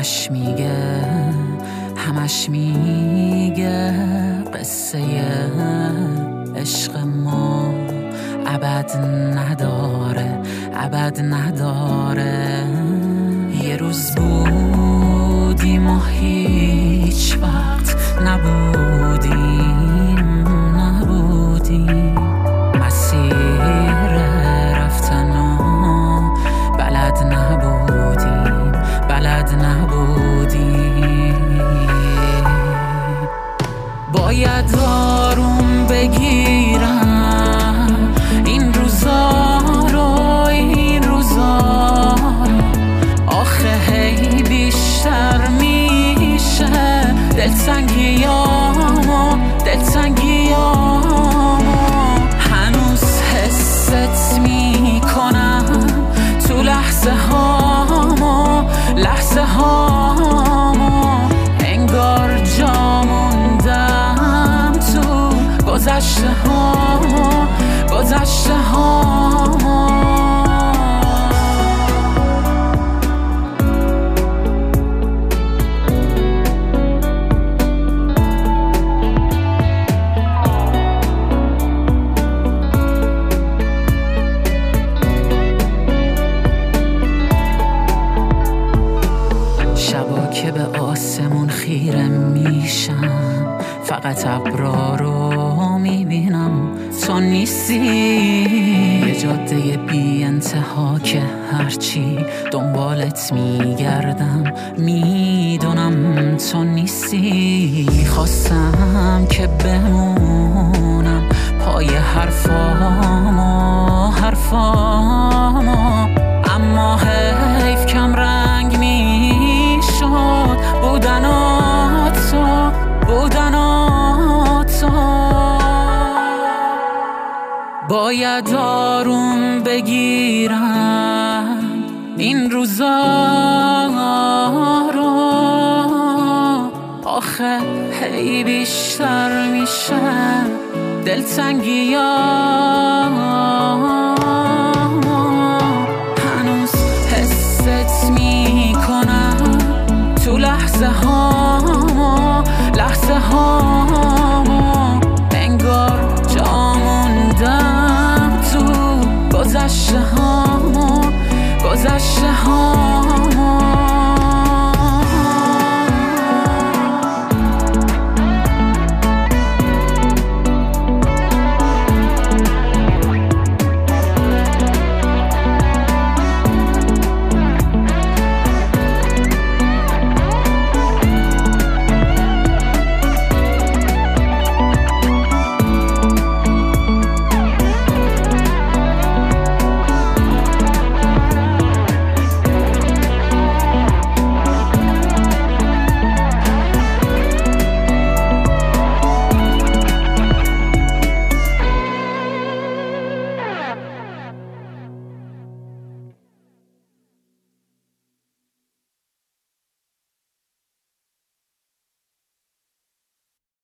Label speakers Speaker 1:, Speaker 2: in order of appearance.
Speaker 1: همش میگه قصه عشق ما ابد نداره. یه روز بودیم و هیچ وقت نبودیم مسیر رفتن و بلد نبودیم. باید آروم بگیرم این روزا رو آخه هی بیشتر میشه دلتنگیامو هنوز حست میکنم تو لحظه هامو انگار جا موندم تو گذشته هامو شبا که به آسمون خیره میشم فقط ابرا رو میبینم تو نیستی. یه جاده بی انتها که هرچی دنبالت میگردم میدونم تو نیستی. خواستم که بمونم پای حرفامو اما حیف کم رنگ میشد بودن تو. باید آروم بگیرم این روزا رو آخه هی بیشتر میشه دلتنگیام هنوز حست میکنم تو لحظه هامو انگار جا موندم تو گذشته هامو